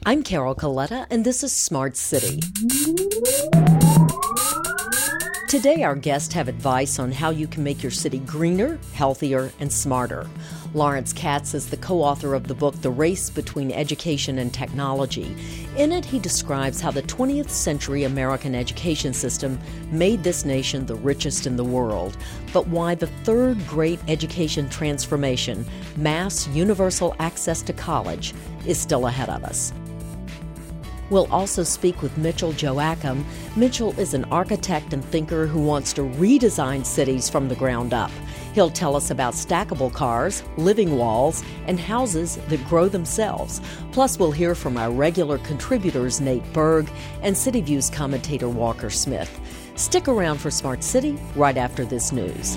I'm Carol Coletta, and this is Smart City. Today, our guests have advice on how you can make your city greener, healthier, and smarter. Lawrence Katz is the co-author of the book, The Race Between Education and Technology. In it, he describes how the 20th century American education system made this nation the richest in the world, but why the third great education transformation, mass universal access to college, is still ahead of us. We'll also speak with Mitchell Joachim. Mitchell is an architect and thinker who wants to redesign cities from the ground up. He'll tell us about stackable cars, living walls, and houses that grow themselves. Plus, we'll hear from our regular contributors Nate Berg and City View's commentator Walker Smith. Stick around for Smart City right after this news.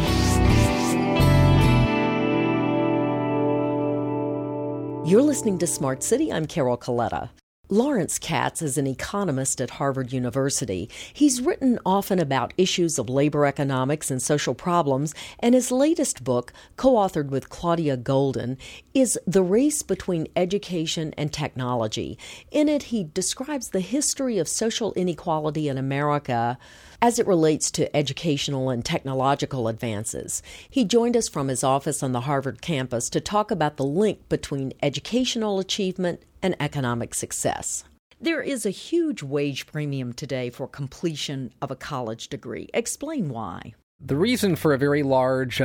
You're listening to Smart City. I'm Carol Coletta. Lawrence Katz is an economist at Harvard University. He's written often about issues of labor economics and social problems, and his latest book, co-authored with Claudia Golden, is The Race Between Education and Technology. In it, he describes the history of social inequality in America as it relates to educational and technological advances. He joined us from his office on the Harvard campus to talk about the link between educational achievement and economic success. There is a huge wage premium today for completion of a college degree. Explain why. The reason for a very large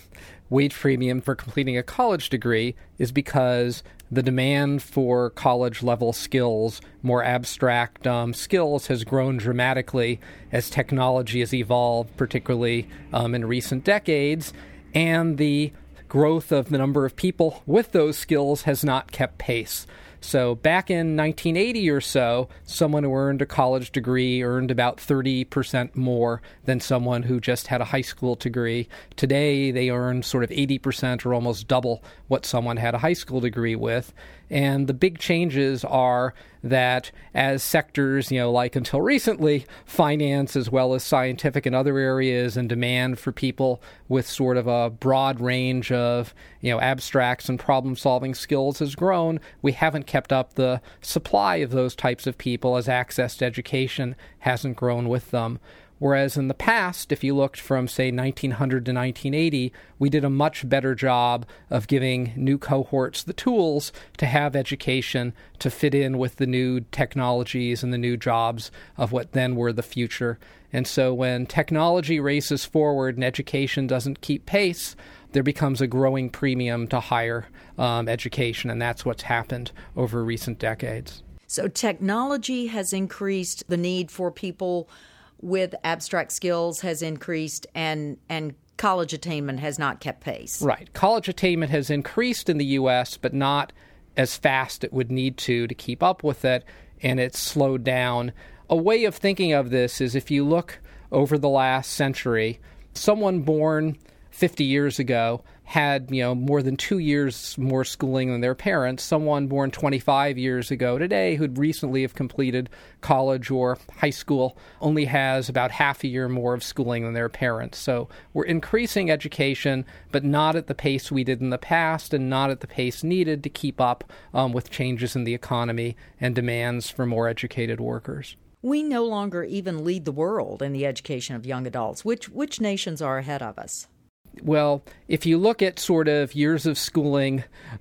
wage premium for completing a college degree is because the demand for college-level skills, more abstract skills, has grown dramatically as technology has evolved, particularly in recent decades, and the growth of the number of people with those skills has not kept pace. So back in 1980 or so, someone who earned a college degree earned about 30% more than someone who just had a high school degree. Today, they earn sort of 80% or almost double what someone had a high school degree with. And the big changes are that as sectors, like until recently, finance as well as scientific and other areas, and demand for people with sort of a broad range of, abstracts and problem-solving skills has grown, we haven't kept up the supply of those types of people as access to education hasn't grown with them. Whereas in the past, if you looked from, say, 1900 to 1980, we did a much better job of giving new cohorts the tools to have education to fit in with the new technologies and the new jobs of what then were the future. And so when technology races forward and education doesn't keep pace, there becomes a growing premium to higher education, and that's what's happened over recent decades. So technology has increased, the need for people with abstract skills has increased, and college attainment has not kept pace. Right. College attainment has increased in the U.S., but not as fast it would need to keep up with it, and it's slowed down. A way of thinking of this is if you look over the last century, someone born 50 years ago had, more than 2 years more schooling than their parents. Someone born 25 years ago today who'd recently have completed college or high school only has about half a year more of schooling than their parents. So we're increasing education, but not at the pace we did in the past and not at the pace needed to keep up with changes in the economy and demands for more educated workers. We no longer even lead the world in the education of young adults. Which nations are ahead of us? Well, if you look at sort of years of schooling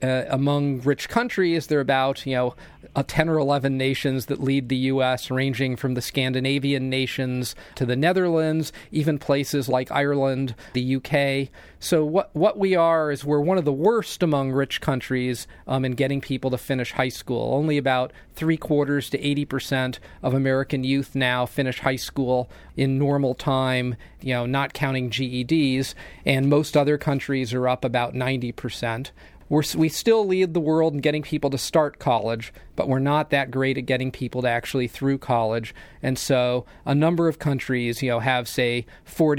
among rich countries, there are about, 10 or 11 nations that lead the U.S., ranging from the Scandinavian nations to the Netherlands, even places like Ireland, the U.K. So what we are is we're one of the worst among rich countries in getting people to finish high school. Only about 3/4 to 80% of American youth now finish high school in normal time, not counting GEDs, and most other countries are up about 90%. We still lead the world in getting people to start college, but we're not that great at getting people to actually through college. And so a number of countries, have, say,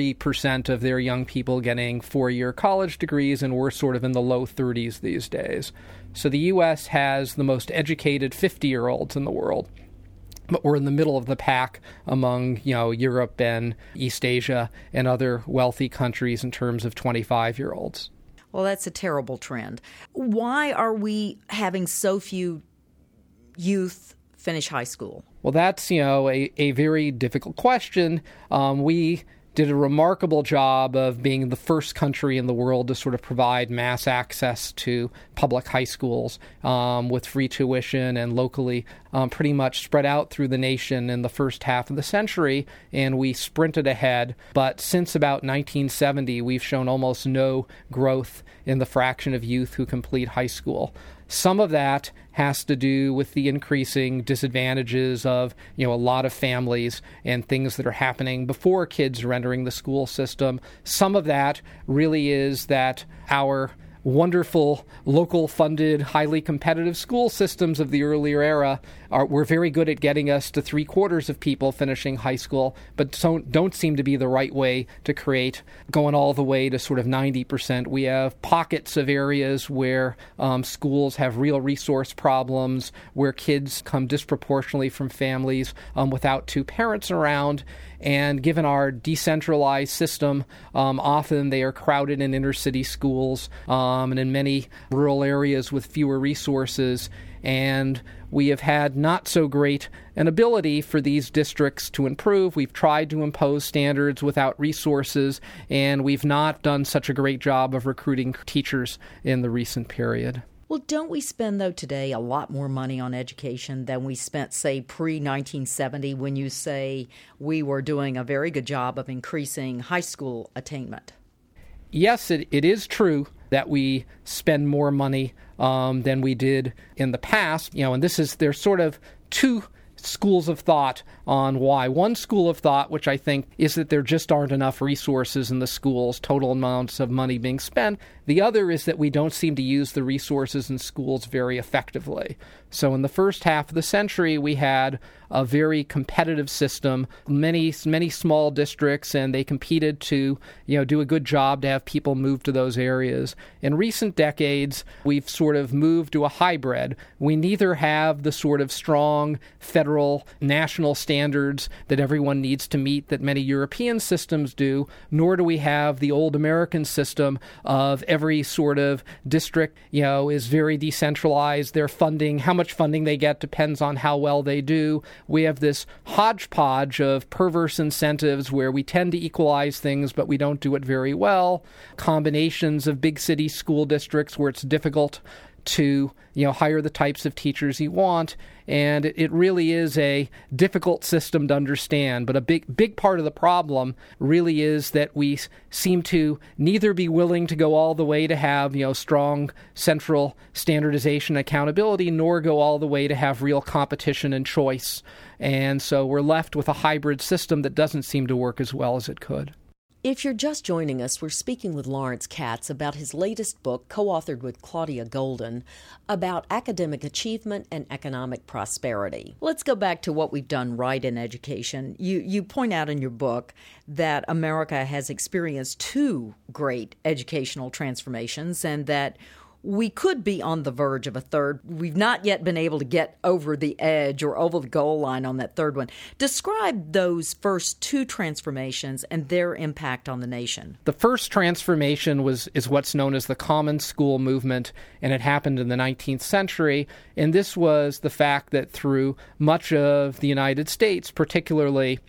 40% of their young people getting 4-year college degrees, and we're sort of in the low 30s these days. So the U.S. has the most educated 50-year-olds in the world. But we're in the middle of the pack among, Europe and East Asia and other wealthy countries in terms of 25-year-olds. Well, that's a terrible trend. Why are we having so few youth finish high school? Well, that's, a very difficult question. We did a remarkable job of being the first country in the world to sort of provide mass access to public high schools with free tuition and locally pretty much spread out through the nation in the first half of the century, and we sprinted ahead. But since about 1970, we've shown almost no growth in the fraction of youth who complete high school. Some of that has to do with the increasing disadvantages of, a lot of families and things that are happening before kids are entering the school system. Some of that really is that our wonderful, local-funded, highly competitive school systems of the earlier era were very good at getting us to 3/4 of people finishing high school, but don't seem to be the right way to create going all the way to sort of 90%. We have pockets of areas where schools have real resource problems, where kids come disproportionately from families without two parents around. And given our decentralized system, often they are crowded in inner city schools and in many rural areas with fewer resources. And we have had not so great an ability for these districts to improve. We've tried to impose standards without resources, and we've not done such a great job of recruiting teachers in the recent period. Well, don't we spend, though, today a lot more money on education than we spent, say, pre-1970, when you say we were doing a very good job of increasing high school attainment? Yes, it is true that we spend more money than we did in the past. And there's sort of two schools of thought on why. One school of thought, which I think is that there just aren't enough resources in the schools, total amounts of money being spent. The other is that we don't seem to use the resources in schools very effectively. So in the first half of the century, we had a very competitive system, many small districts, and they competed to do a good job to have people move to those areas. In recent decades, we've sort of moved to a hybrid. We neither have the sort of strong federal national standards that everyone needs to meet that many European systems do, nor do we have the old American system of every sort of district, is very decentralized. Their funding, how much funding they get depends on how well they do. We have this hodgepodge of perverse incentives where we tend to equalize things, but we don't do it very well. Combinations of big city school districts where it's difficult to hire the types of teachers you want, and it really is a difficult system to understand. But a big part of the problem really is that we seem to neither be willing to go all the way to have strong central standardization and accountability, nor go all the way to have real competition and choice. And so we're left with a hybrid system that doesn't seem to work as well as it could. If you're just joining us, we're speaking with Lawrence Katz about his latest book, co-authored with Claudia Golden, about academic achievement and economic prosperity. Let's go back to what we've done right in education. You point out in your book that America has experienced two great educational transformations and that we could be on the verge of a third. We've not yet been able to get over the edge or over the goal line on that third one. Describe those first two transformations and their impact on the nation. The first transformation is what's known as the Common School movement, and it happened in the 19th century. And this was the fact that through much of the United States, particularly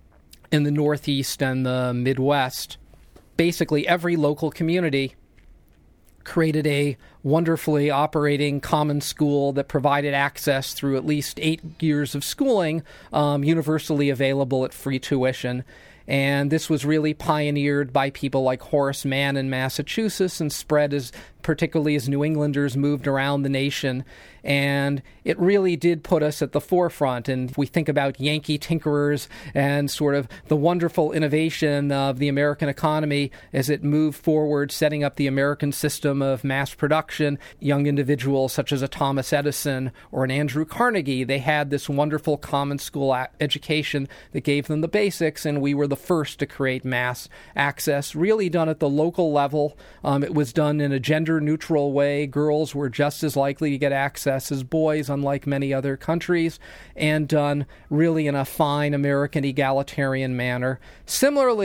in the Northeast and the Midwest, basically every local community created a wonderfully operating common school that provided access through at least 8 years of schooling, universally available at free tuition. And this was really pioneered by people like Horace Mann in Massachusetts and spread particularly as New Englanders moved around the nation. And it really did put us at the forefront. And if we think about Yankee tinkerers and sort of the wonderful innovation of the American economy as it moved forward, setting up the American system of mass production, young individuals such as a Thomas Edison or an Andrew Carnegie, they had this wonderful common school education that gave them the basics, and we were the first to create mass access, really done at the local level. It was done in a gender-neutral way. Girls were just as likely to get access as boys, unlike many other countries, and done really in a fine American egalitarian manner. Similarly,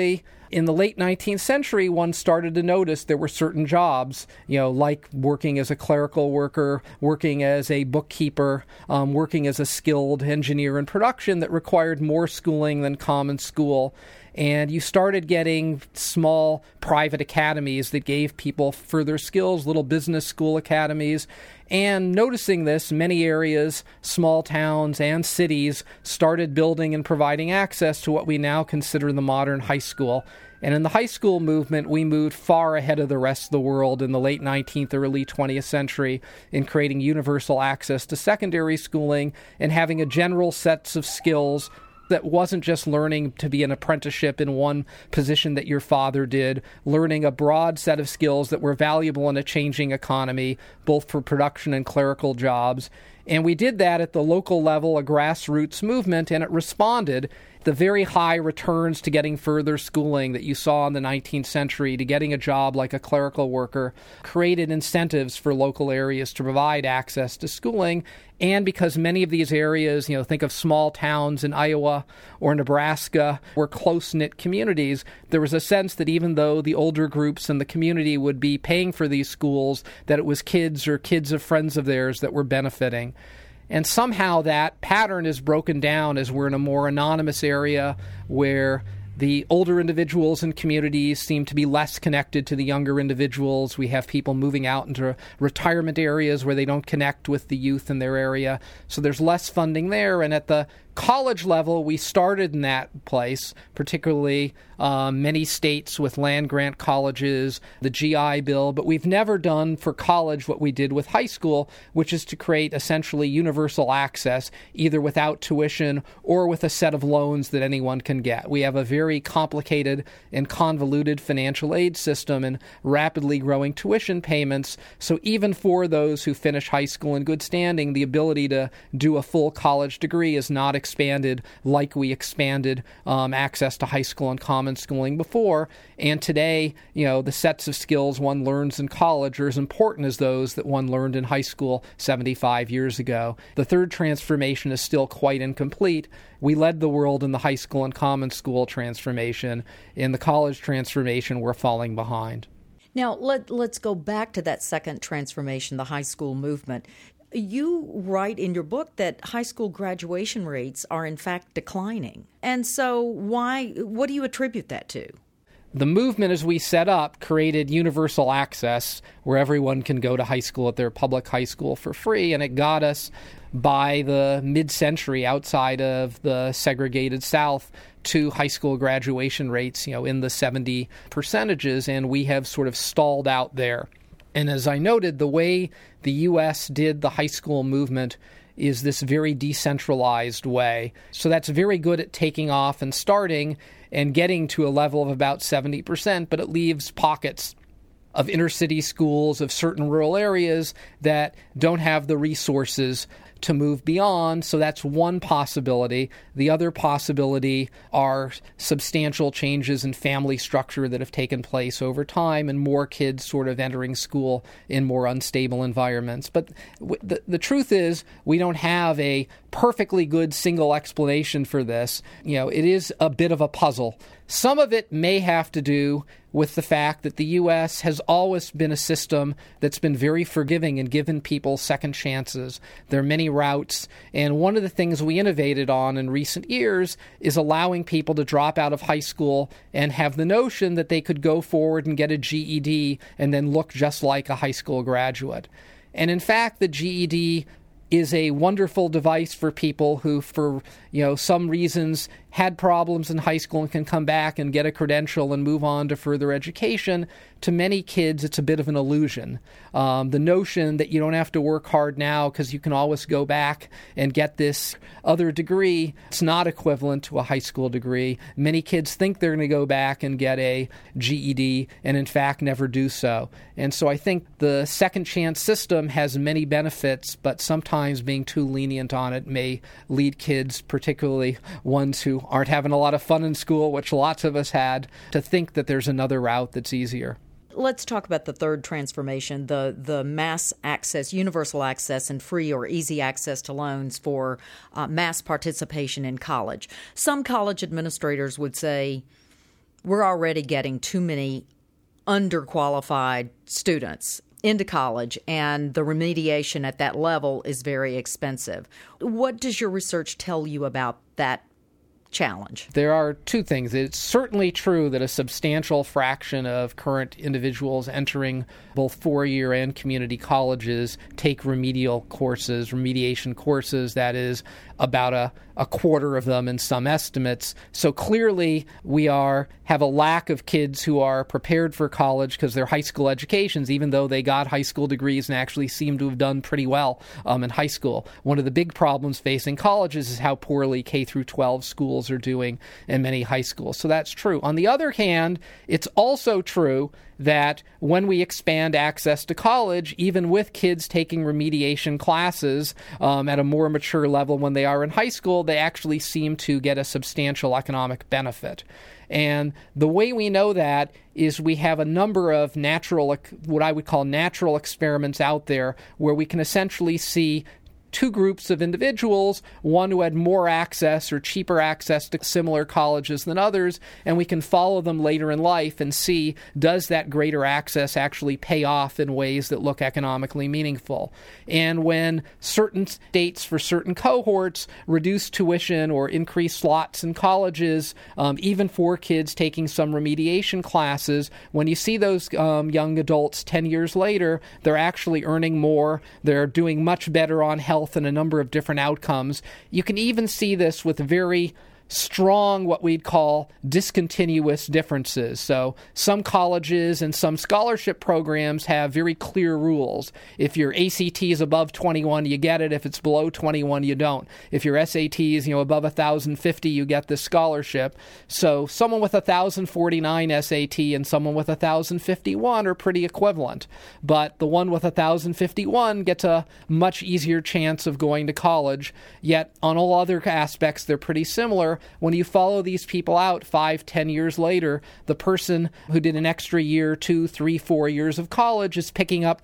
In the late 19th century, one started to notice there were certain jobs, like working as a clerical worker, working as a bookkeeper, working as a skilled engineer in production that required more schooling than common school. And you started getting small private academies that gave people further skills, little business school academies. And noticing this, many areas, small towns and cities started building and providing access to what we now consider the modern high school. And in the high school movement, we moved far ahead of the rest of the world in the late 19th, early 20th century in creating universal access to secondary schooling and having a general sets of skills that wasn't just learning to be an apprenticeship in one position that your father did, learning a broad set of skills that were valuable in a changing economy, both for production and clerical jobs. And we did that at the local level, a grassroots movement, and it responded. The very high returns to getting further schooling that you saw in the 19th century, to getting a job like a clerical worker, created incentives for local areas to provide access to schooling. And because many of these areas, think of small towns in Iowa or Nebraska, were close-knit communities, there was a sense that even though the older groups in the community would be paying for these schools, that it was kids or kids of friends of theirs that were benefiting. And somehow that pattern is broken down as we're in a more anonymous area where the older individuals in communities seem to be less connected to the younger individuals. We have people moving out into retirement areas where they don't connect with the youth in their area. So there's less funding there. And at the college level, we started in that place, particularly many states with land-grant colleges, the GI Bill, but we've never done for college what we did with high school, which is to create essentially universal access, either without tuition or with a set of loans that anyone can get. We have a very complicated and convoluted financial aid system and rapidly growing tuition payments, so even for those who finish high school in good standing, the ability to do a full college degree is not expanded like we expanded access to high school and common schooling before. And today, the sets of skills one learns in college are as important as those that one learned in high school 75 years ago. The third transformation is still quite incomplete. We led the world in the high school and common school transformation. In the college transformation, we're falling behind. Now, let's go back to that second transformation, the high school movement. You write in your book that high school graduation rates are in fact declining. And so what do you attribute that to? The movement, as we set up, created universal access where everyone can go to high school at their public high school for free, and it got us by the mid-century outside of the segregated South to high school graduation rates, in the 70%, and we have sort of stalled out there. And as I noted, the way the U.S. did the high school movement is this very decentralized way. So that's very good at taking off and starting and getting to a level of about 70%, but it leaves pockets of inner city schools, of certain rural areas that don't have the resources to move beyond. So that's one possibility. The other possibility are substantial changes in family structure that have taken place over time and more kids sort of entering school in more unstable environments. But the truth is we don't have a perfectly good single explanation for this. It is a bit of a puzzle. Some of it may have to do with the fact that the U.S. has always been a system that's been very forgiving and given people second chances. There are many routes, and one of the things we innovated on in recent years is allowing people to drop out of high school and have the notion that they could go forward and get a GED and then look just like a high school graduate. And in fact, the GED is a wonderful device for people who, for some reasons, had problems in high school and can come back and get a credential and move on to further education. To many kids, it's a bit of an illusion. The notion that you don't have to work hard now because you can always go back and get this other degree, it's not equivalent to a high school degree. Many kids think they're going to go back and get a GED and in fact never do so. And so I think the second chance system has many benefits, but sometimes being too lenient on it may lead kids, particularly ones who aren't having a lot of fun in school, which lots of us had, to think that there's another route that's easier. Let's talk about the third transformation, the mass access, universal access, and free or easy access to loans for mass participation in college. Some college administrators would say, we're already getting too many underqualified students into college, and the remediation at that level is very expensive. What does your research tell you about that challenge? There are two things. It's certainly true that a substantial fraction of current individuals entering both four-year and community colleges take remediation courses. That is about a quarter of them in some estimates. So clearly we have a lack of kids who are prepared for college because their high school educations, even though they got high school degrees and actually seem to have done pretty well in high school. One of the big problems facing colleges is how poorly K through 12 schools are doing in many high schools. So that's true. On the other hand, it's also true that when we expand access to college, even with kids taking remediation classes at a more mature level when they are in high school, they actually seem to get a substantial economic benefit. And the way we know that is we have a number of what I would call natural experiments out there where we can essentially see two groups of individuals, one who had more access or cheaper access to similar colleges than others, and we can follow them later in life and see, does that greater access actually pay off in ways that look economically meaningful? And when certain states for certain cohorts reduce tuition or increase slots in colleges, even for kids taking some remediation classes, when you see those young adults 10 years later, they're actually earning more, they're doing much better on health and a number of different outcomes. You can even see this with very strong, what we'd call discontinuous differences. So some colleges and some scholarship programs have very clear rules. If your ACT is above 21, you get it. If it's below 21, you don't. If your SAT is above 1,050, you get this scholarship. So someone with 1,049 SAT and someone with 1,051 are pretty equivalent. But the one with 1,051 gets a much easier chance of going to college. Yet on all other aspects, they're pretty similar. When you follow these people out 5-10 years later, the person who did an extra year, 2, 3, 4 years of college is picking up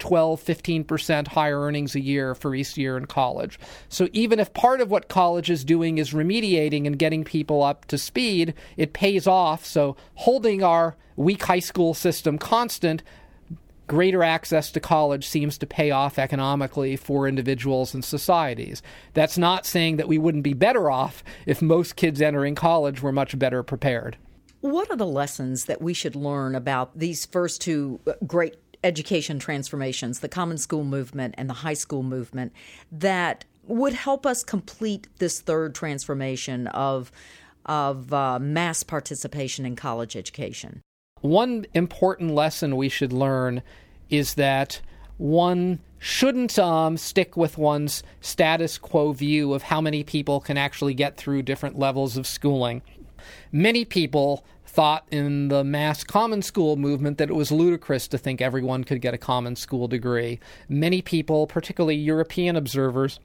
12-15% higher earnings a year for each year in college. So even if part of what college is doing is remediating and getting people up to speed, it pays off. So holding our weak high school system constant, greater access to college seems to pay off economically for individuals and societies. That's not saying that we wouldn't be better off if most kids entering college were much better prepared. What are the lessons that we should learn about these first two great education transformations, the Common School movement and the high school movement, that would help us complete this third transformation of mass participation in college education? One important lesson we should learn is that one shouldn't stick with one's status quo view of how many people can actually get through different levels of schooling. Many people thought in the mass common school movement that it was ludicrous to think everyone could get a common school degree. Many people, particularly European observers,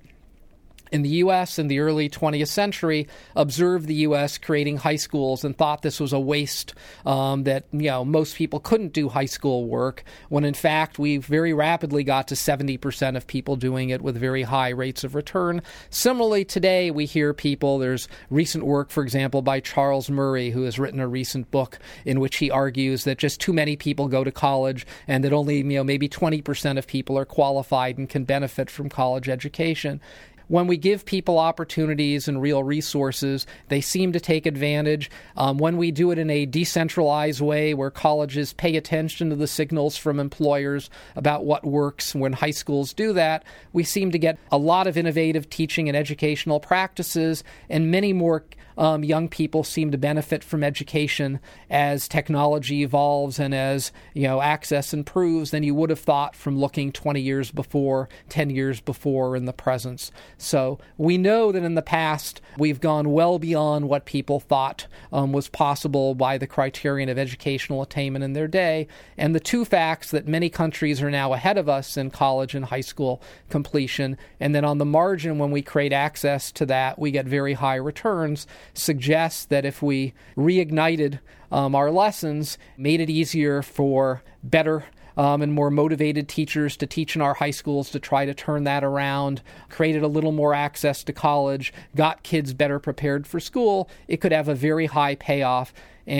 in the U.S. in the early 20th century, observed the U.S. creating high schools and thought this was a waste, that most people couldn't do high school work, when in fact we very rapidly got to 70% of people doing it with very high rates of return. Similarly, today we hear there's recent work, for example, by Charles Murray, who has written a recent book in which he argues that just too many people go to college and that only maybe 20% of people are qualified and can benefit from college education. When we give people opportunities and real resources, they seem to take advantage. When we do it in a decentralized way where colleges pay attention to the signals from employers about what works, when high schools do that, we seem to get a lot of innovative teaching and educational practices, and many more young people seem to benefit from education as technology evolves and as access improves than you would have thought from looking 20 years before, 10 years before in the presence. So we know that in the past we've gone well beyond what people thought was possible by the criterion of educational attainment in their day. And the two facts that many countries are now ahead of us in college and high school completion, and then on the margin when we create access to that, we get very high returns, suggests that if we reignited our lessons, made it easier for better and more motivated teachers to teach in our high schools to try to turn that around, created a little more access to college, got kids better prepared for school, it could have a very high payoff. And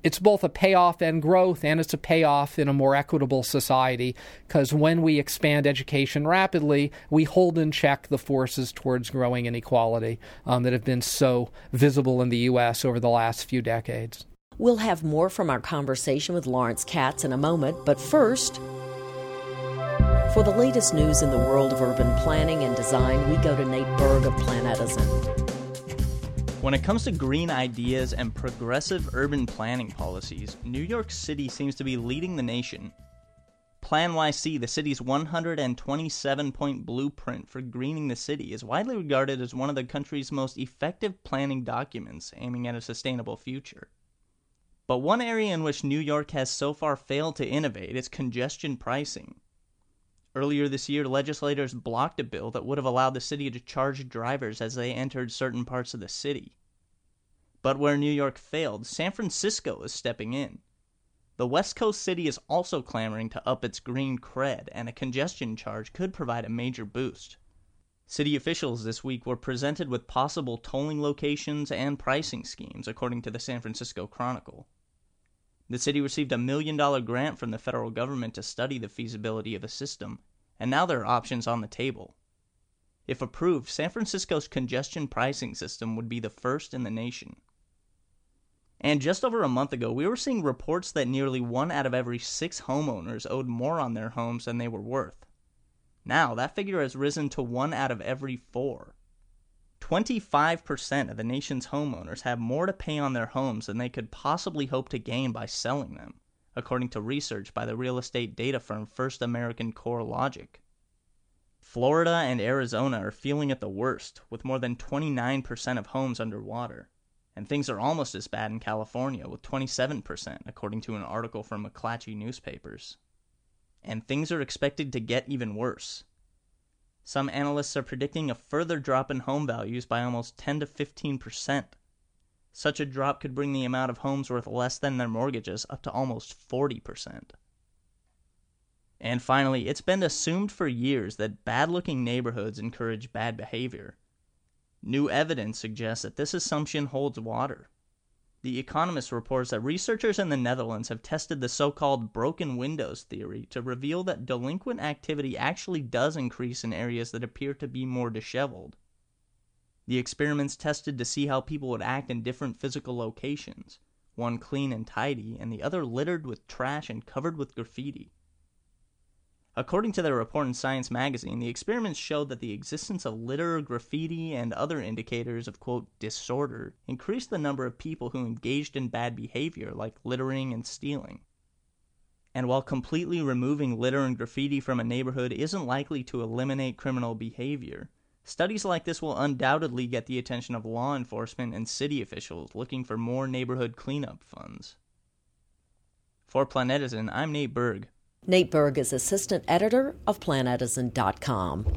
it's both a payoff and growth, and it's a payoff in a more equitable society, because when we expand education rapidly, we hold in check the forces towards growing inequality that have been so visible in the U.S. over the last few decades. We'll have more from our conversation with Lawrence Katz in a moment, but first, for the latest news in the world of urban planning and design, we go to Nate Berg of Planetizen. When it comes to green ideas and progressive urban planning policies, New York City seems to be leading the nation. Plan YC, the city's 127-point blueprint for greening the city, is widely regarded as one of the country's most effective planning documents aiming at a sustainable future. But one area in which New York has so far failed to innovate is congestion pricing. Earlier this year, legislators blocked a bill that would have allowed the city to charge drivers as they entered certain parts of the city. But where New York failed, San Francisco is stepping in. The West Coast city is also clamoring to up its green cred, and a congestion charge could provide a major boost. City officials this week were presented with possible tolling locations and pricing schemes, according to the San Francisco Chronicle. The city received a $1 million grant from the federal government to study the feasibility of a system, and now there are options on the table. If approved, San Francisco's congestion pricing system would be the first in the nation. And just over a month ago, we were seeing reports that nearly 1 out of every 6 homeowners owed more on their homes than they were worth. Now, that figure has risen to 1 out of every 4. 25% of the nation's homeowners have more to pay on their homes than they could possibly hope to gain by selling them, according to research by the real estate data firm First American CoreLogic. Florida and Arizona are feeling it the worst, with more than 29% of homes underwater. And things are almost as bad in California, with 27%, according to an article from McClatchy Newspapers. And things are expected to get even worse. Some analysts are predicting a further drop in home values by almost 10 to 15%. Such a drop could bring the amount of homes worth less than their mortgages up to almost 40%. And finally, it's been assumed for years that bad-looking neighborhoods encourage bad behavior. New evidence suggests that this assumption holds water. The Economist reports that researchers in the Netherlands have tested the so-called broken windows theory to reveal that delinquent activity actually does increase in areas that appear to be more disheveled. The experiments tested to see how people would act in different physical locations, one clean and tidy, and the other littered with trash and covered with graffiti. According to their report in Science magazine, the experiments showed that the existence of litter, graffiti, and other indicators of, quote, disorder increased the number of people who engaged in bad behavior like littering and stealing. And while completely removing litter and graffiti from a neighborhood isn't likely to eliminate criminal behavior, studies like this will undoubtedly get the attention of law enforcement and city officials looking for more neighborhood cleanup funds. For Planetizen, I'm Nate Berg. Nate Berg is assistant editor of Planetizen.com.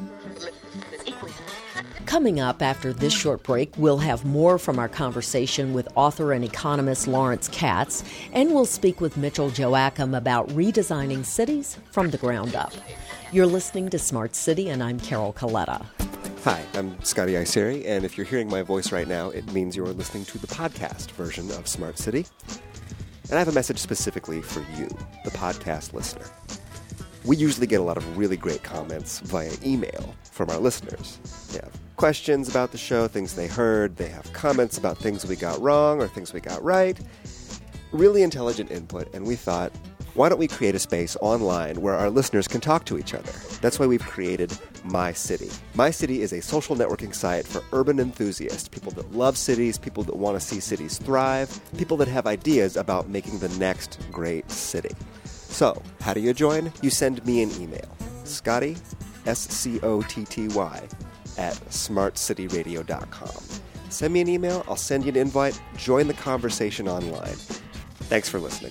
Coming up after this short break, we'll have more from our conversation with author and economist Lawrence Katz, and we'll speak with Mitchell Joachim about redesigning cities from the ground up. You're listening to Smart City, and I'm Carol Coletta. Hi, I'm Scotty Iseri, and if you're hearing my voice right now, it means you're listening to the podcast version of Smart City. And I have a message specifically for you, the podcast listener. We usually get a lot of really great comments via email from our listeners. They have questions about the show, things they heard. They have comments about things we got wrong or things we got right. Really intelligent input, and we thought, why don't we create a space online where our listeners can talk to each other? That's why we've created My City. My City is a social networking site for urban enthusiasts, people that love cities, people that want to see cities thrive, people that have ideas about making the next great city. So, how do you join? You send me an email, Scotty, SCOTTY, at smartcityradio.com. Send me an email, I'll send you an invite, join the conversation online. Thanks for listening.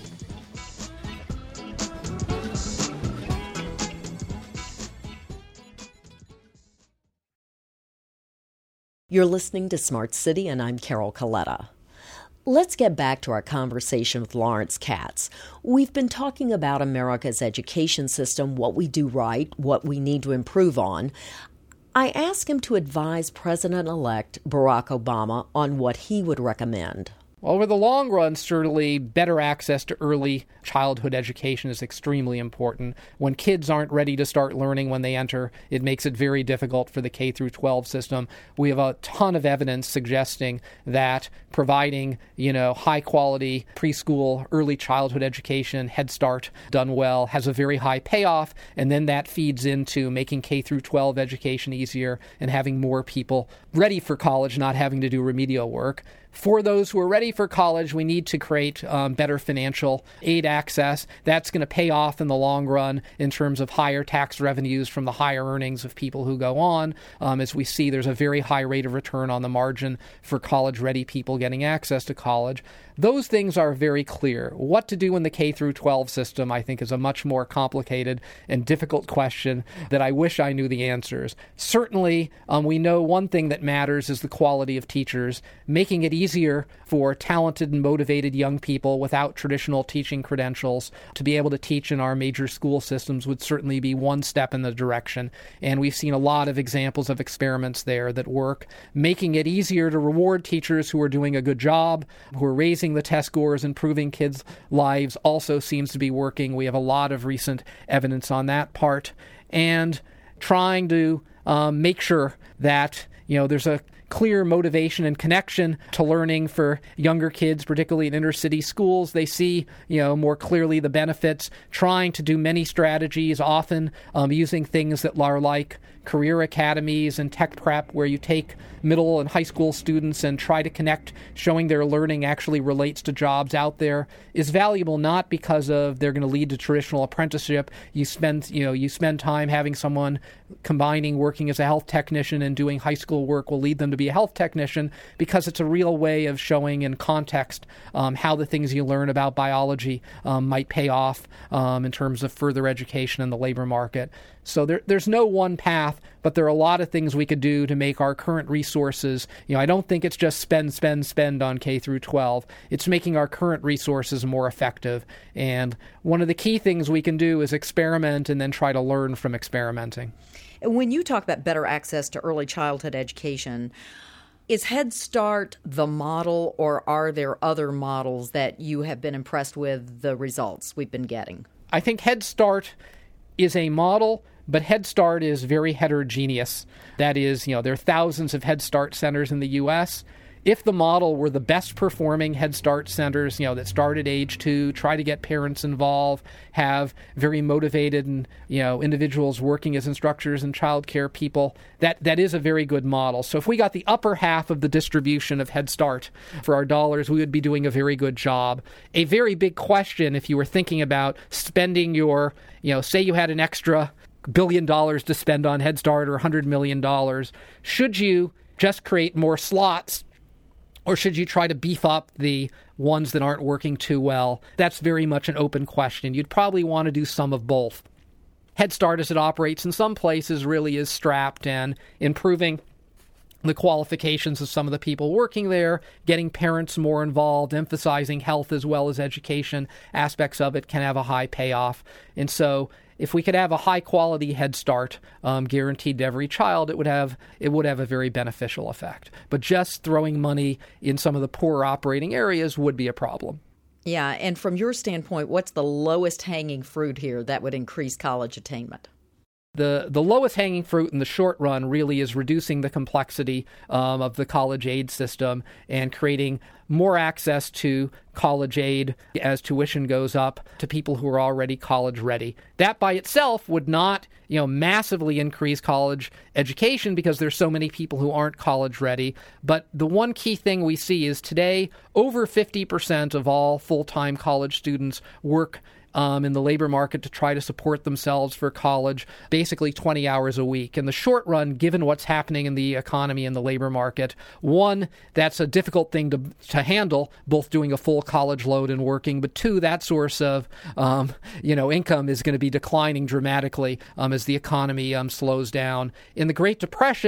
You're listening to Smart City, and I'm Carol Coletta. Let's get back to our conversation with Lawrence Katz. We've been talking about America's education system, what we do right, what we need to improve on. I asked him to advise President-elect Barack Obama on what he would recommend. Over the long run, certainly better access to early childhood education is extremely important. When kids aren't ready to start learning when they enter, it makes it very difficult for the K through 12 system. We have a ton of evidence suggesting that providing, high quality preschool, early childhood education, Head Start done well, has a very high payoff, and then that feeds into making K through 12 education easier and having more people ready for college, not having to do remedial work. For those who are ready for college, we need to create better financial aid access. That's going to pay off in the long run in terms of higher tax revenues from the higher earnings of people who go on. As we see, there's a very high rate of return on the margin for college-ready people getting access to college. Those things are very clear. What to do in the K through 12 system, I think, is a much more complicated and difficult question that I wish I knew the answers. Certainly, we know one thing that matters is the quality of teachers. Making it easier for talented and motivated young people without traditional teaching credentials to be able to teach in our major school systems would certainly be one step in the direction. And we've seen a lot of examples of experiments there that work. Making it easier to reward teachers who are doing a good job, who are raising the test scores, improving kids' lives also seems to be working. We have a lot of recent evidence on that part. And trying to make sure that, there's a clear motivation and connection to learning for younger kids, particularly in inner city schools. They see, more clearly the benefits, trying to do many strategies, often using things that are like career academies and tech prep, where you take middle and high school students and try to connect, showing their learning actually relates to jobs out there, is valuable not because of they're going to lead to traditional apprenticeship. You spend time having someone combining working as a health technician and doing high school work will lead them to be a health technician, because it's a real way of showing in context how the things you learn about biology might pay off in terms of further education in the labor market. So there's no one path, but there are a lot of things we could do to make our current resources. I don't think it's just spend on K through 12. It's making our current resources more effective. And one of the key things we can do is experiment and then try to learn from experimenting. When you talk about better access to early childhood education, is Head Start the model, or are there other models that you have been impressed with the results we've been getting? I think Head Start is a model, but Head Start is very heterogeneous. That is, there are thousands of Head Start centers in the U.S. If the model were the best performing Head Start centers, that start at age 2, try to get parents involved, have very motivated and, individuals working as instructors and child care people, that is a very good model. So if we got the upper half of the distribution of Head Start for our dollars, we would be doing a very good job. A very big question, if you were thinking about spending your, say you had an extra $1 billion to spend on Head Start or $100 million, should you just create more slots, or should you try to beef up the ones that aren't working too well? That's very much an open question. You'd probably want to do some of both. Head Start, as it operates in some places, really is strapped, and improving the qualifications of some of the people working there, getting parents more involved, emphasizing health as well as education aspects of it can have a high payoff. And so if we could have a high-quality Head Start guaranteed to every child, it would have a very beneficial effect. But just throwing money in some of the poorer operating areas would be a problem. Yeah, and from your standpoint, what's the lowest hanging fruit here that would increase college attainment? The lowest hanging fruit in the short run really is reducing the complexity of the college aid system and creating more access to college aid as tuition goes up to people who are already college ready. That by itself would not, massively increase college education because there's so many people who aren't college ready. But the one key thing we see is today over 50% of all full-time college students work in the labor market to try to support themselves for college, basically 20 hours a week. In the short run, given what's happening in the economy and the labor market, one, that's a difficult thing to handle, both doing a full college load and working, but two, that source of income is going to be declining dramatically as the economy slows down. In the Great Depression,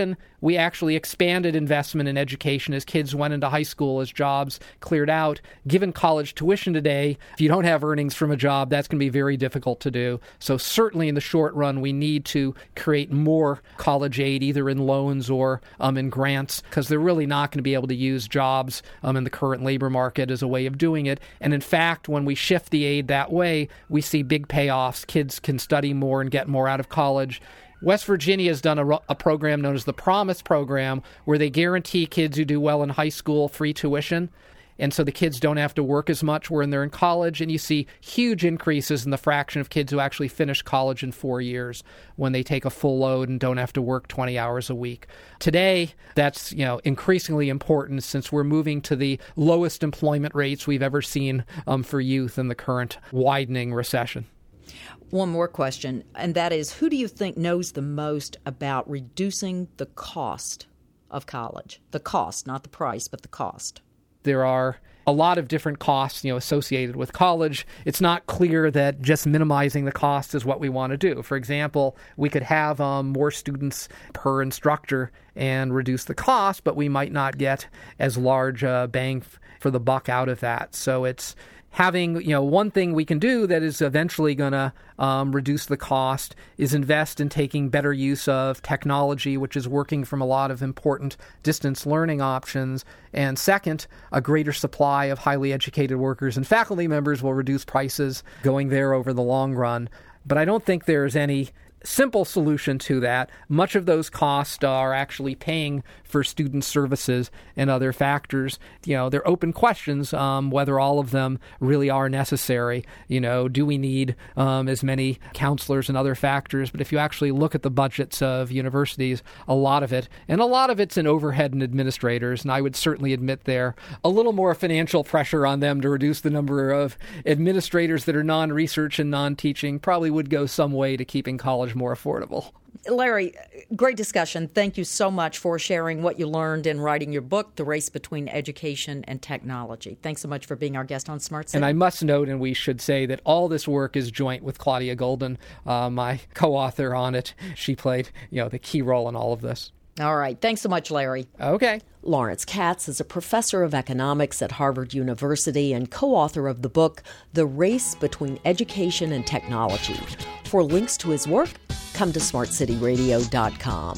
we actually expanded investment in education as kids went into high school, as jobs cleared out. Given college tuition today, if you don't have earnings from a job, that's going to be very difficult to do. So certainly in the short run, we need to create more college aid, either in loans or in grants, because they're really not going to be able to use jobs in the current labor market as a way of doing it. And in fact, when we shift the aid that way, we see big payoffs. Kids can study more and get more out of college. West Virginia has done a program known as the Promise Program, where they guarantee kids who do well in high school free tuition. And so the kids don't have to work as much when they're in college, and you see huge increases in the fraction of kids who actually finish college in 4 years when they take a full load and don't have to work 20 hours a week. Today, that's increasingly important since we're moving to the lowest employment rates we've ever seen for youth in the current widening recession. One more question, and that is, who do you think knows the most about reducing the cost of college? The cost, not the price, but the cost. There are a lot of different costs, associated with college. It's not clear that just minimizing the cost is what we want to do. For example, we could have more students per instructor and reduce the cost, but we might not get as large a bang for the buck out of that. So it's having, one thing we can do that is eventually going to reduce the cost is invest in taking better use of technology, which is working from a lot of important distance learning options. And second, a greater supply of highly educated workers and faculty members will reduce prices going there over the long run. But I don't think there's any simple solution to that. Much of those costs are actually paying for student services and other factors. They're open questions whether all of them really are necessary. Do we need as many counselors and other factors? But if you actually look at the budgets of universities, a lot of it's in overhead and administrators, and I would certainly admit there a little more financial pressure on them to reduce the number of administrators that are non-research and non-teaching probably would go some way to keeping college more affordable. Larry, great discussion. Thank you so much for sharing what you learned in writing your book, The Race Between Education and Technology. Thanks so much for being our guest on Smart City. And I must note, and we should say, that all this work is joint with Claudia Golden, my co-author on it. She played, the key role in all of this. All right. Thanks so much, Larry. Okay. Lawrence Katz is a professor of economics at Harvard University and co-author of the book, The Race Between Education and Technology. For links to his work, come to smartcityradio.com.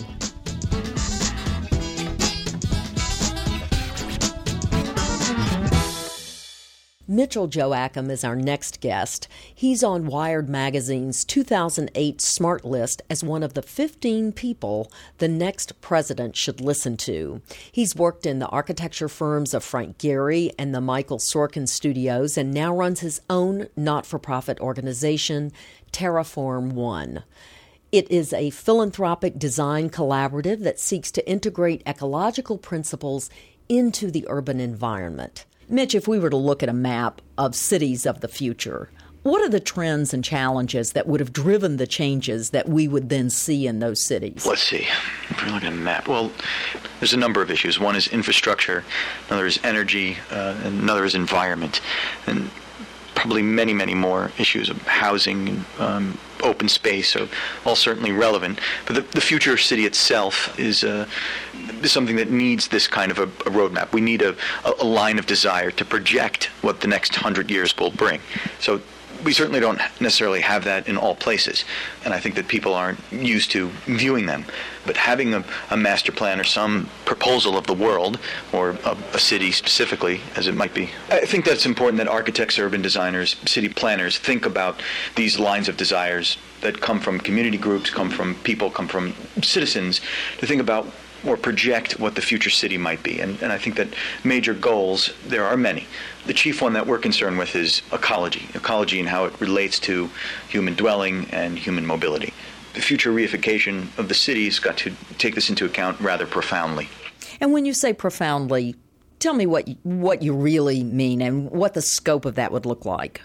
Mitchell Joachim is our next guest. He's on Wired Magazine's 2008 Smart List as one of the 15 people the next president should listen to. He's worked in the architecture firms of Frank Gehry and the Michael Sorkin Studios and now runs his own not-for-profit organization, Terraform One. It is a philanthropic design collaborative that seeks to integrate ecological principles into the urban environment. Mitch, if we were to look at a map of cities of the future, what are the trends and challenges that would have driven the changes that we would then see in those cities? Let's see. If we're looking at a map, well, there's a number of issues. One is infrastructure, another is energy, and another is environment, and probably many, many more issues of housing and open space are all certainly relevant. But the future city itself is something that needs this kind of a roadmap. We need a line of desire to project what the next 100 years will bring. So we certainly don't necessarily have that in all places, and I think that people aren't used to viewing them. But having a master plan or some proposal of the world, or of a city specifically, as it might be, I think that's important that architects, urban designers, city planners think about these lines of desires that come from community groups, come from people, come from citizens, to think about or project what the future city might be. And I think that major goals, there are many. The chief one that we're concerned with is ecology and how it relates to human dwelling and human mobility. The future reification of the city's got to take this into account rather profoundly. And when you say profoundly, tell me what you really mean and what the scope of that would look like.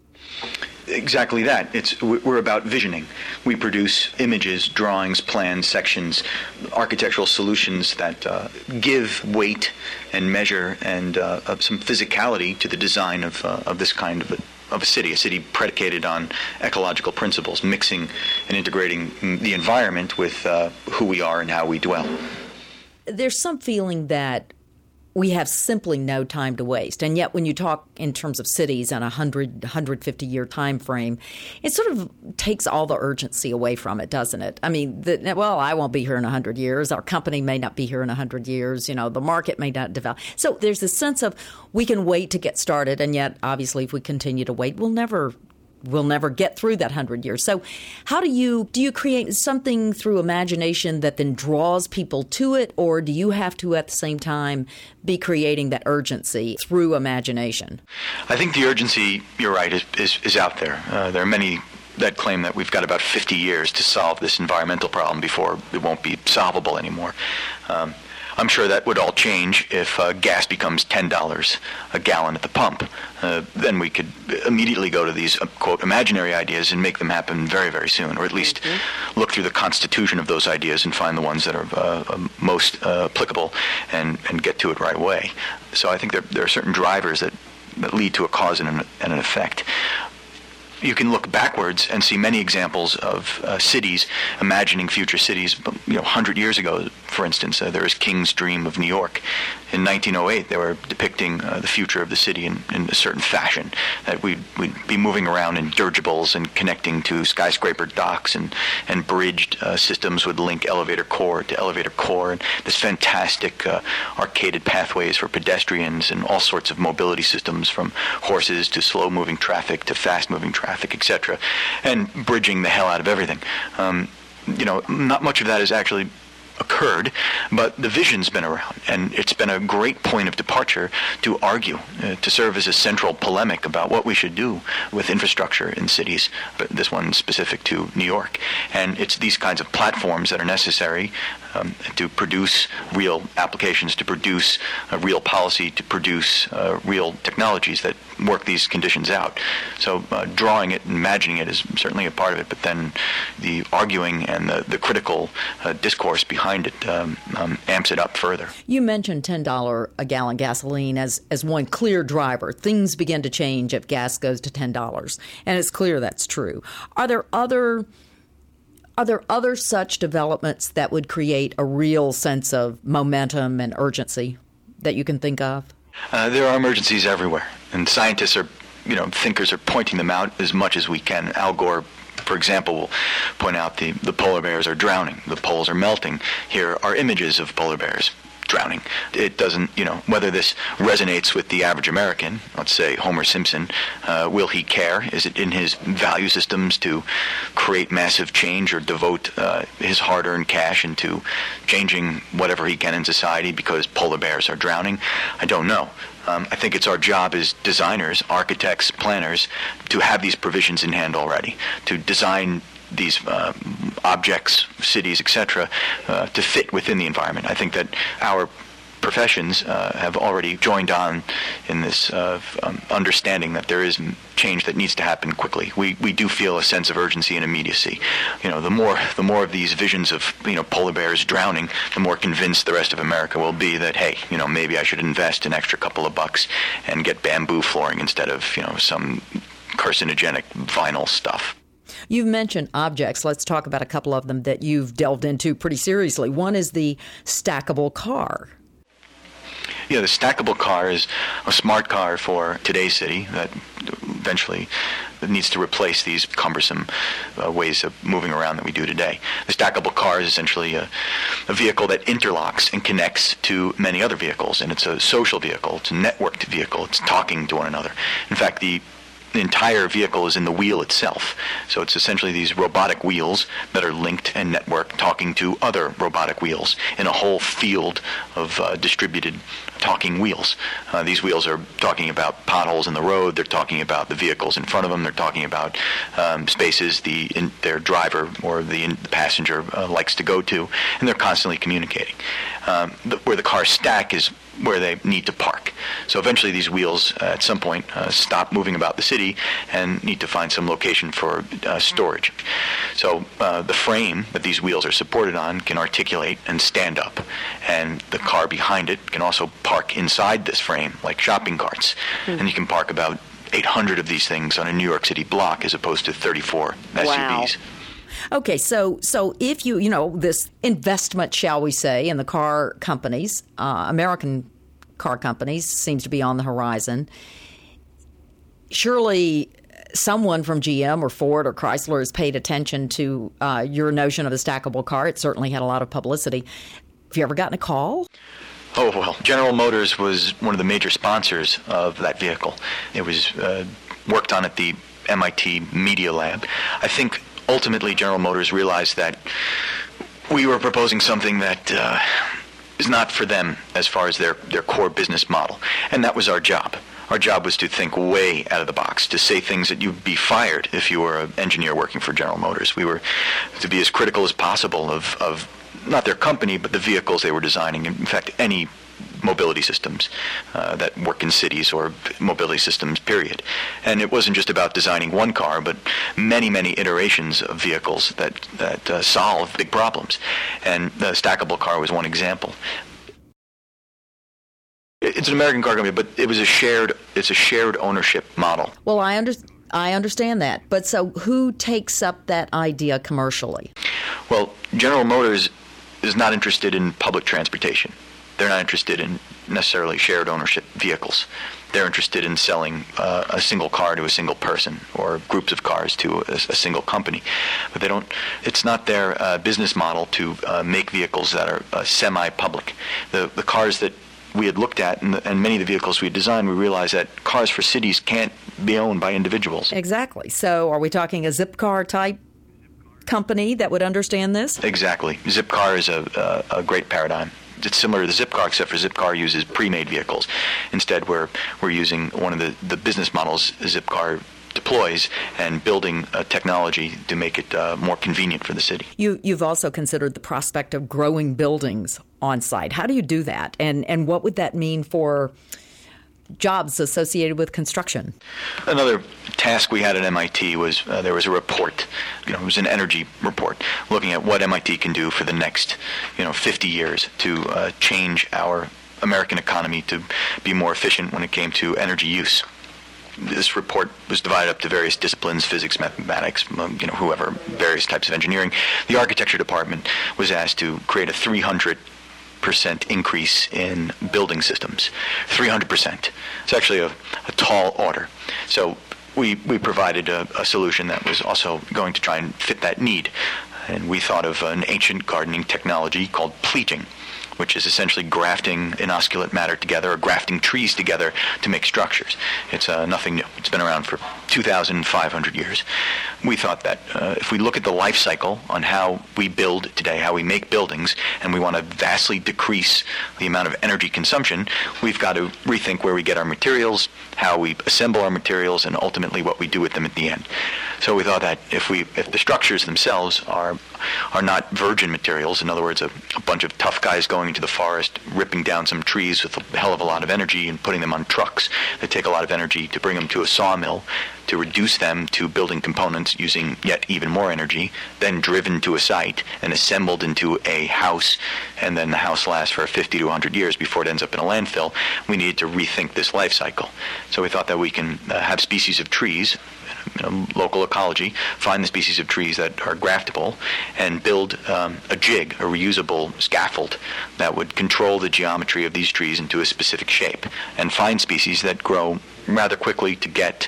Exactly that. We're about visioning. We produce images, drawings, plans, sections, architectural solutions that give weight and measure and some physicality to the design of this kind of a city predicated on ecological principles, mixing and integrating the environment with who we are and how we dwell. There's some feeling that we have simply no time to waste. And yet when you talk in terms of cities on a 150-year time frame, it sort of takes all the urgency away from it, doesn't it? I mean, I won't be here in 100 years. Our company may not be here in 100 years. The market may not develop. So there's this sense of we can wait to get started. And yet, obviously, if we continue to wait, we'll never get through that 100 years. So how do you create something through imagination that then draws people to it, or do you have to at the same time be creating that urgency through imagination? I think the urgency, you're right, is out there. There are many that claim that we've got about 50 years to solve this environmental problem before it won't be solvable anymore. I'm sure that would all change if gas becomes $10 a gallon at the pump. Then we could immediately go to these, quote, imaginary ideas and make them happen very, very soon, or at least look through the constitution of those ideas and find the ones that are most applicable and get to it right away. So I think there are certain drivers that lead to a cause and an effect. You can look backwards and see many examples of cities imagining future cities. 100 years ago, for instance, there was King's Dream of New York. In 1908, they were depicting the future of the city in a certain fashion, that we'd be moving around in dirigibles and connecting to skyscraper docks, and bridged systems would link elevator core to elevator core, and this fantastic arcaded pathways for pedestrians and all sorts of mobility systems, from horses to slow-moving traffic to fast-moving traffic, etc., and bridging the hell out of everything. Not much of that has actually occurred, but the vision's been around, and it's been a great point of departure to argue, to serve as a central polemic about what we should do with infrastructure in cities, but this one specific to New York. And it's these kinds of platforms that are necessary to produce real applications, to produce real policy, to produce real technologies that work these conditions out. So drawing it and imagining it is certainly a part of it, but then the arguing and the critical discourse behind it amps it up further. You mentioned $10 a gallon gasoline as one clear driver. Things begin to change if gas goes to $10, and it's clear that's true. Are there other such developments that would create a real sense of momentum and urgency that you can think of? There are emergencies everywhere, and scientists thinkers are pointing them out as much as we can. Al Gore, for example, will point out the polar bears are drowning, the poles are melting. Here are images of polar bears drowning. It doesn't, whether this resonates with the average American, let's say Homer Simpson, will he care? Is it in his value systems to create massive change or devote his hard-earned cash into changing whatever he can in society because polar bears are drowning? I don't know. I think it's our job as designers, architects, planners, to have these provisions in hand already, to design these objects, cities, etc., to fit within the environment. I think that our professions have already joined on in this understanding that there is change that needs to happen quickly. We do feel a sense of urgency and immediacy. The more of these visions of polar bears drowning, the more convinced the rest of America will be that, hey, maybe I should invest an extra couple of bucks and get bamboo flooring instead of some carcinogenic vinyl stuff. You've mentioned objects. Let's talk about a couple of them that you've delved into pretty seriously. One is the stackable car. Yeah, the stackable car is a smart car for today's city that eventually needs to replace these cumbersome ways of moving around that we do today. The stackable car is essentially a vehicle that interlocks and connects to many other vehicles, and it's a social vehicle. It's a networked vehicle. It's talking to one another. In fact, the entire vehicle is in the wheel itself. So it's essentially these robotic wheels that are linked and networked, talking to other robotic wheels in a whole field of distributed talking wheels. These wheels are talking about potholes in the road. They're talking about the vehicles in front of them. They're talking about spaces their driver or the passenger likes to go to, and they're constantly communicating. Where the cars stack is where they need to park. So eventually these wheels at some point stop moving about the city and need to find some location for storage. So the frame that these wheels are supported on can articulate and stand up, and the car behind it can also park inside this frame like shopping carts. And you can park about 800 of these things on a New York City block as opposed to 34 SUVs. Wow. Okay, so if this investment, shall we say, in the car companies, American car companies, seems to be on the horizon. Surely someone from GM or Ford or Chrysler has paid attention to your notion of a stackable car. It certainly had a lot of publicity. Have you ever gotten a call? Oh, well, General Motors was one of the major sponsors of that vehicle. It was worked on at the MIT Media Lab. I think ultimately General Motors realized that we were proposing something that is not for them as far as their core business model. And that was our job. Our job was to think way out of the box, to say things that you'd be fired if you were an engineer working for General Motors. We were to be as critical as possible of not their company, but the vehicles they were designing. In fact, any mobility systems that work in cities or mobility systems, period. And it wasn't just about designing one car, but many, many iterations of vehicles that solve big problems. And the stackable car was one example. It's an American car company, but it's a shared ownership model. Well, I understand that. But so who takes up that idea commercially? Well, General Motors is not interested in public transportation. They're not interested in necessarily shared ownership vehicles. They're interested in selling a single car to a single person or groups of cars to a single company. But they don't. It's not their business model to make vehicles that are semi-public. The cars that we had looked at and many of the vehicles we had designed, we realized that cars for cities can't be owned by individuals. Exactly. So are we talking a Zipcar type company that would understand this? Exactly. Zipcar is a great paradigm. It's similar to Zipcar, except for Zipcar uses pre-made vehicles. Instead, we're using one of the business models Zipcar deploys and building a technology to make it more convenient for the city. You've also considered the prospect of growing buildings on site. How do you do that? And what would that mean for jobs associated with construction? Another task we had at MIT was there was a report. It was an energy report looking at what MIT can do for the next 50 years to change our American economy to be more efficient when it came to energy use. This report was divided up to various disciplines: physics, mathematics, whoever, various types of engineering. The architecture department was asked to create a 300% increase in building systems. 300%. It's actually a tall order. So we provided a solution that was also going to try and fit that need. And we thought of an ancient gardening technology called pleating, which is essentially grafting inosculate matter together or grafting trees together to make structures. It's nothing new. It's been around for 2,500 years. We thought that if we look at the life cycle on how we build today, how we make buildings, and we want to vastly decrease the amount of energy consumption, we've got to rethink where we get our materials, how we assemble our materials, and ultimately what we do with them at the end. So we thought that if the structures themselves are not virgin materials, in other words, a bunch of tough guys going into the forest, ripping down some trees with a hell of a lot of energy and putting them on trucks that take a lot of energy to bring them to a sawmill, to reduce them to building components using yet even more energy, then driven to a site and assembled into a house, and then the house lasts for 50 to 100 years before it ends up in a landfill. We needed to rethink this life cycle. So we thought that we can have species of trees, local ecology, find the species of trees that are graftable, and build a jig, a reusable scaffold that would control the geometry of these trees into a specific shape, and find species that grow rather quickly to get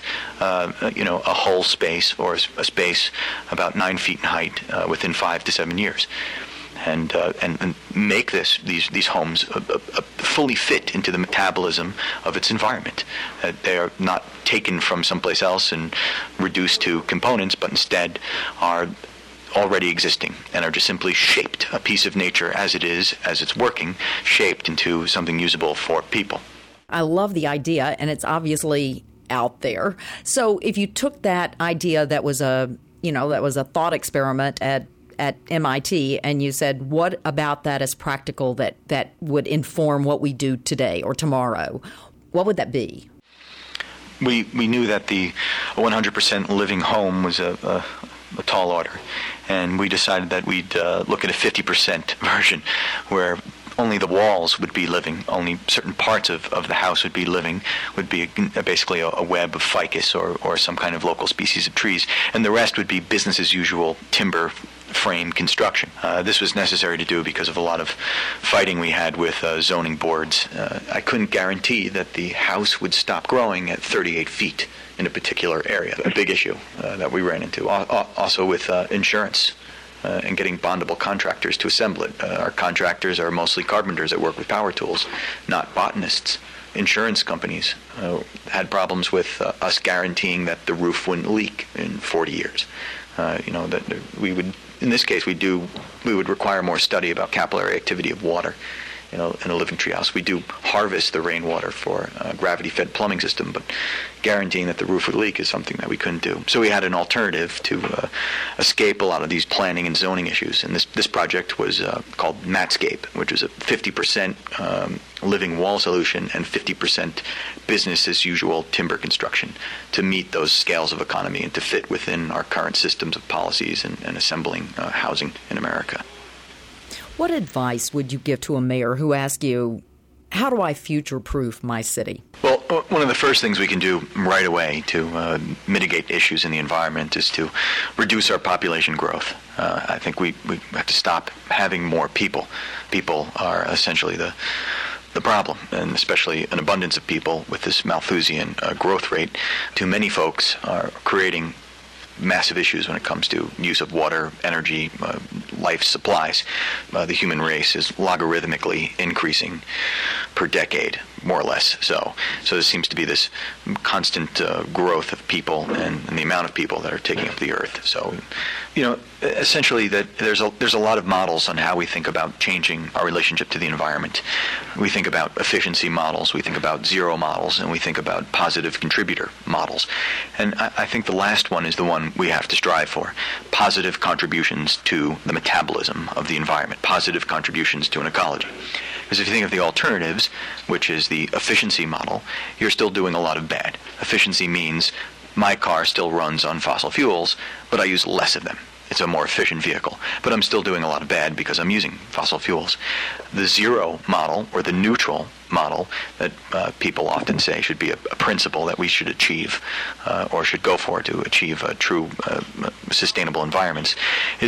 a whole space or a space about 9 feet in height within 5 to 7 years. And make these homes fully fit into the metabolism of its environment. They are not taken from someplace else and reduced to components, but instead are already existing and are just simply shaped, a piece of nature as it is, as it's working, shaped into something usable for people. I love the idea, and it's obviously out there. So if you took that idea that was a thought experiment at MIT, and you said, what about that is practical that would inform what we do today or tomorrow, what would that be? We knew that the 100% living home was a tall order, and we decided that we'd look at a 50% version where only the walls would be living, only certain parts of the house would be living, would be basically a web of ficus or some kind of local species of trees, and the rest would be business as usual timber frame construction. This was necessary to do because of a lot of fighting we had with zoning boards. I couldn't guarantee that the house would stop growing at 38 feet in a particular area, a big issue that we ran into. Also with insurance and getting bondable contractors to assemble it. Our contractors are mostly carpenters that work with power tools, not botanists. Insurance companies had problems with us guaranteeing that the roof wouldn't leak in 40 years. That we would, in this case, we would require more study about capillary activity of water. In a living tree house, we do harvest the rainwater for a gravity-fed plumbing system, but guaranteeing that the roof would leak is something that we couldn't do. So we had an alternative to escape a lot of these planning and zoning issues. And this project was called Matscape, which was a 50% living wall solution and 50% business as usual timber construction to meet those scales of economy and to fit within our current systems of policies and assembling housing in America. What advice would you give to a mayor who asks you, how do I future-proof my city? Well, one of the first things we can do right away to mitigate issues in the environment is to reduce our population growth. I think we have to stop having more people. People are essentially the problem, and especially an abundance of people with this Malthusian growth rate. Too many folks are creating massive issues when it comes to use of water, energy, life supplies. The human race is logarithmically increasing per decade, more or less. So there seems to be this constant growth of people and the amount of people that are taking up the earth. So, essentially that there's a lot of models on how we think about changing our relationship to the environment. We think about efficiency models, we think about zero models, and we think about positive contributor models. And I think the last one is the one we have to strive for. Positive contributions to the metabolism of the environment, positive contributions to an ecology. Because if you think of the alternatives, which is the efficiency model, you're still doing a lot of bad. Efficiency means my car still runs on fossil fuels, but I use less of them. It's a more efficient vehicle, but I'm still doing a lot of bad because I'm using fossil fuels. The zero model, or the neutral model, that people often say should be a principle that we should achieve or should go for to achieve true sustainable environments,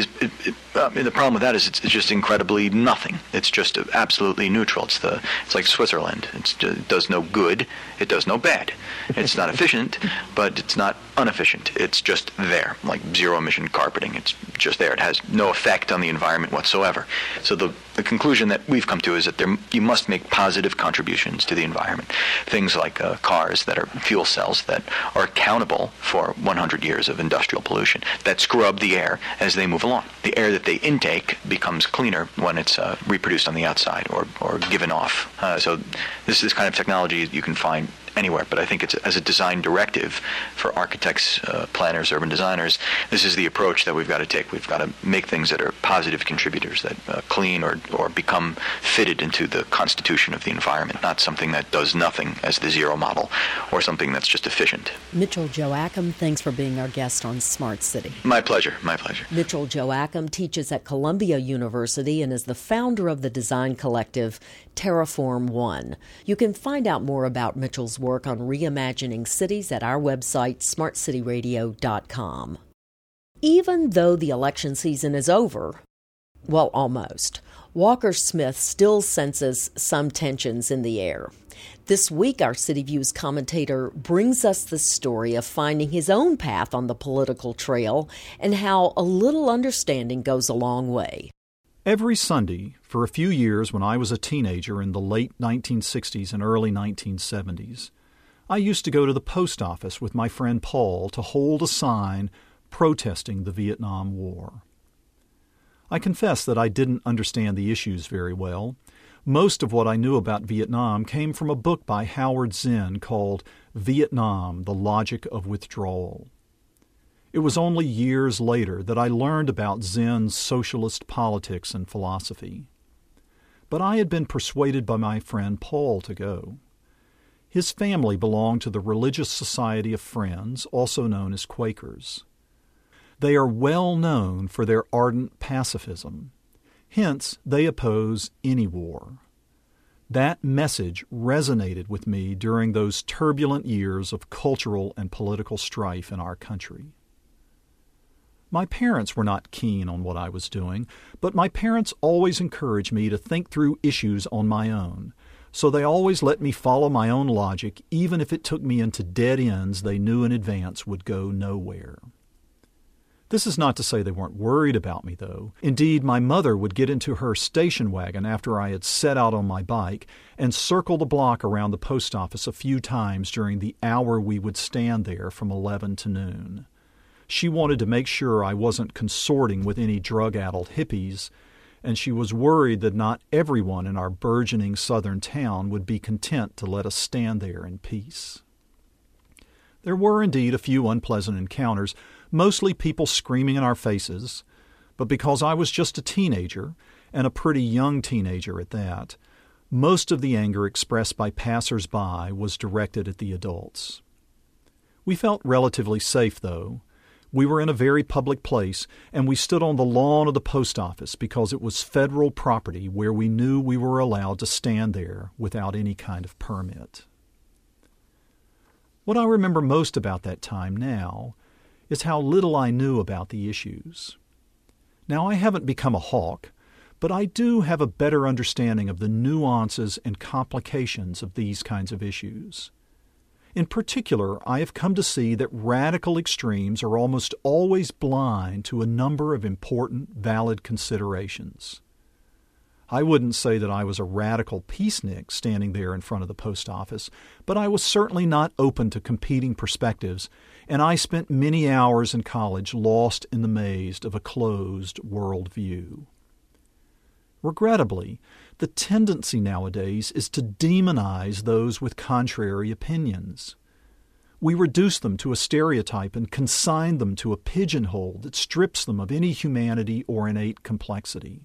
the problem with that is it's just incredibly nothing. It's just absolutely neutral. It's like Switzerland. It does no good. It does no bad. It's not efficient, but it's not inefficient. It's just there, like zero-emission carpeting. It's just there. It has no effect on the environment whatsoever. So the conclusion that we've come to is that you must make positive contributions to the environment. Things like cars that are fuel cells that are accountable for 100 years of industrial pollution, that scrub the air as they move along. The air that they intake becomes cleaner when it's reproduced on the outside or given off. So this kind of technology you can find anywhere, but I think it's as a design directive for architects, planners, urban designers, this is the approach that we've got to take. We've got to make things that are positive contributors, that clean or become fitted into the constitution of the environment, not something that does nothing as the zero model or something that's just efficient. Mitchell Joachim, thanks for being our guest on Smart City. My pleasure, my pleasure. Mitchell Joachim teaches at Columbia University and is the founder of the design collective Terraform One. You can find out more about Mitchell's work on reimagining cities at our website, smartcityradio.com. Even though the election season is over, well, almost, Walker Smith still senses some tensions in the air. This week, our City Views commentator brings us the story of finding his own path on the political trail and how a little understanding goes a long way. Every Sunday, for a few years when I was a teenager in the late 1960s and early 1970s, I used to go to the post office with my friend Paul to hold a sign protesting the Vietnam War. I confess that I didn't understand the issues very well. Most of what I knew about Vietnam came from a book by Howard Zinn called Vietnam, The Logic of Withdrawal. It was only years later that I learned about Zinn's socialist politics and philosophy. But I had been persuaded by my friend Paul to go. His family belonged to the Religious Society of Friends, also known as Quakers. They are well known for their ardent pacifism. Hence, they oppose any war. That message resonated with me during those turbulent years of cultural and political strife in our country. My parents were not keen on what I was doing, but my parents always encouraged me to think through issues on my own, so they always let me follow my own logic, even if it took me into dead ends they knew in advance would go nowhere. This is not to say they weren't worried about me, though. Indeed, my mother would get into her station wagon after I had set out on my bike and circle the block around the post office a few times during the hour we would stand there from 11 to noon. She wanted to make sure I wasn't consorting with any drug-addled hippies, and she was worried that not everyone in our burgeoning southern town would be content to let us stand there in peace. There were indeed a few unpleasant encounters, mostly people screaming in our faces, but because I was just a teenager, and a pretty young teenager at that, most of the anger expressed by passers-by was directed at the adults. We felt relatively safe, though. We were in a very public place, and we stood on the lawn of the post office because it was federal property where we knew we were allowed to stand there without any kind of permit. What I remember most about that time now is how little I knew about the issues. Now, I haven't become a hawk, but I do have a better understanding of the nuances and complications of these kinds of issues. In particular, I have come to see that radical extremes are almost always blind to a number of important, valid considerations. I wouldn't say that I was a radical peacenik standing there in front of the post office, but I was certainly not open to competing perspectives, and I spent many hours in college lost in the maze of a closed worldview. Regrettably, the tendency nowadays is to demonize those with contrary opinions. We reduce them to a stereotype and consign them to a pigeonhole that strips them of any humanity or innate complexity.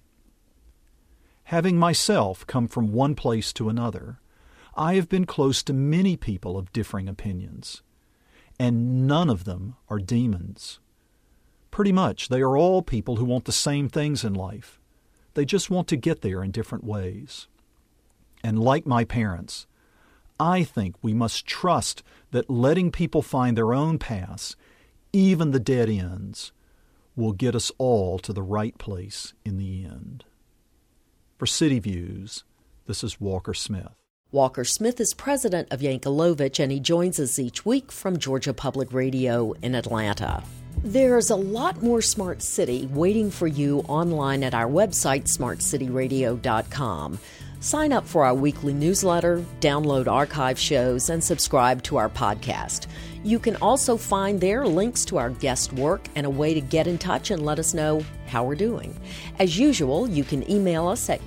Having myself come from one place to another, I have been close to many people of differing opinions, and none of them are demons. Pretty much, they are all people who want the same things in life. They just want to get there in different ways. And like my parents, I think we must trust that letting people find their own paths, even the dead ends, will get us all to the right place in the end. For City Views, this is Walker Smith. Walker Smith is president of Yankelovich, and he joins us each week from Georgia Public Radio in Atlanta. There's a lot more Smart City waiting for you online at our website, smartcityradio.com. Sign up for our weekly newsletter, download archive shows, and subscribe to our podcast. You can also find there links to our guest work and a way to get in touch and let us know how we're doing. As usual, you can email us at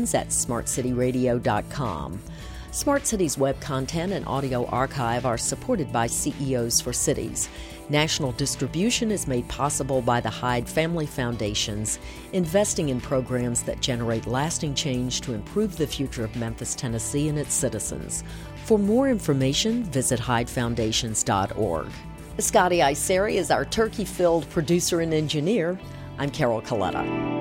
questions@smartcityradio.com. Smart City's web content and audio archive are supported by CEOs for Cities. National distribution is made possible by the Hyde Family Foundations, investing in programs that generate lasting change to improve the future of Memphis, Tennessee and its citizens. For more information, visit hydefoundations.org. Scotty Iseri is our turkey-filled producer and engineer. I'm Carol Coletta.